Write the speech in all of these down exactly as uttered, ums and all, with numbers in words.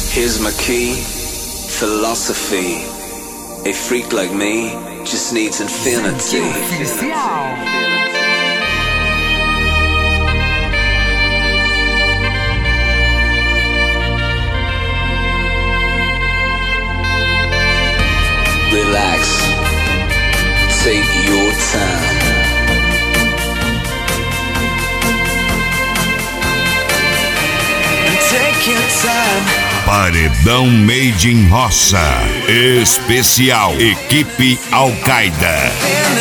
Here's my key, philosophy. A freak like me just needs infinity. Relax, take your time. Take your time. Paredão Made in Roça. Especial Equipe Al-Qaeda.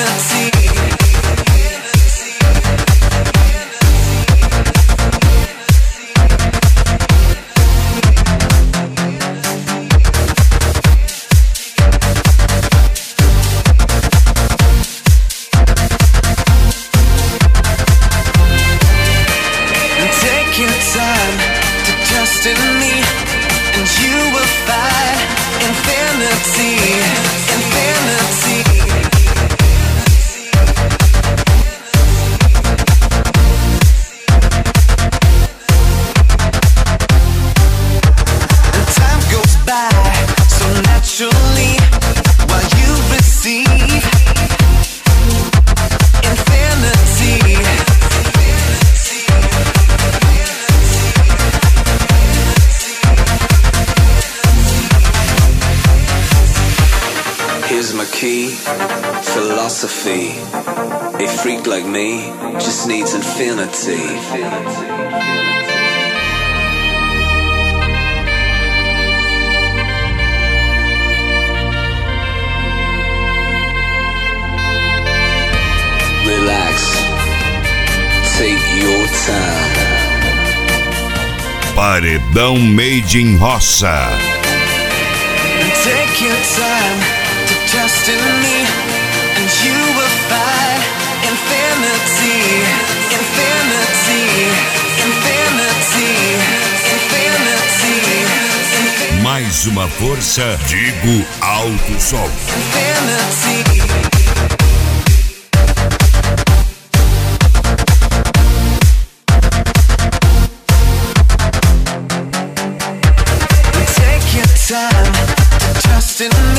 Take your time to trust in me, and you will find infinity, infinity. And time goes by so naturally while you receive infinity. Here's my key, philosophy. A freak like me just needs infinity. Relax, take your time. Paredão Made in Roça. Take your time. Trust in me, and you will find infinity, infinity, infinity, infinity, infinity. Mais uma força, digo alto som. Infinity. Take your time to trust in me.